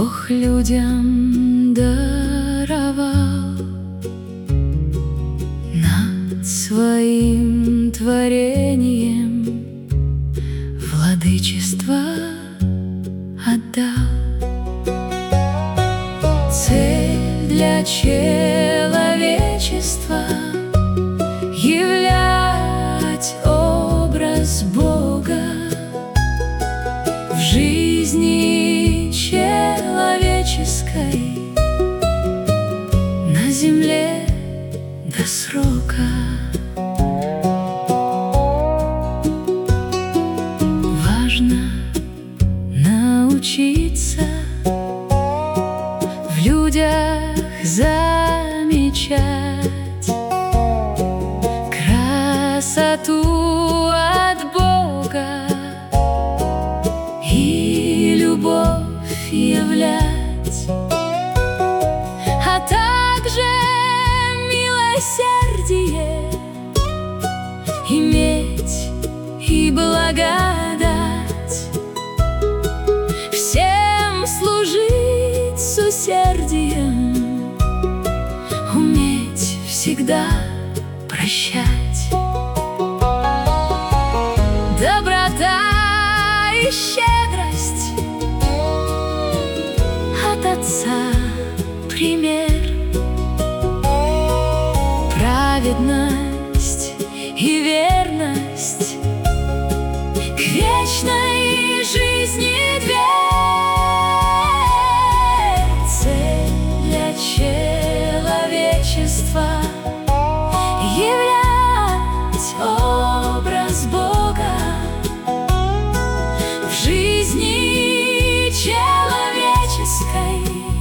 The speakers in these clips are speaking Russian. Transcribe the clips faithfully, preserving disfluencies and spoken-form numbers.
Бог людям даровал над своим творением владычество отдал. Цель для человечества — являть образ Бога в жизни человеческой на земле до срока. Важно научиться в людях замечать красоту от Бога и любовь являть, а также милосердие иметь и благодать, всем служить с усердием, уметь всегда прощать. Доброта и щедрость от Отца пример, праведность и верность к вечной жизни дверь. Цель для человечества — являть образ Бога в жизни человеческой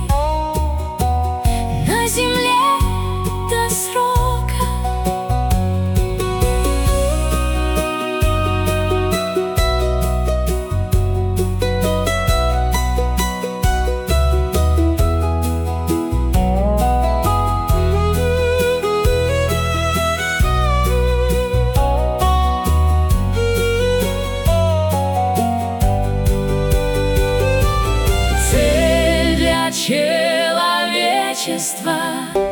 на земле до срока. Человечества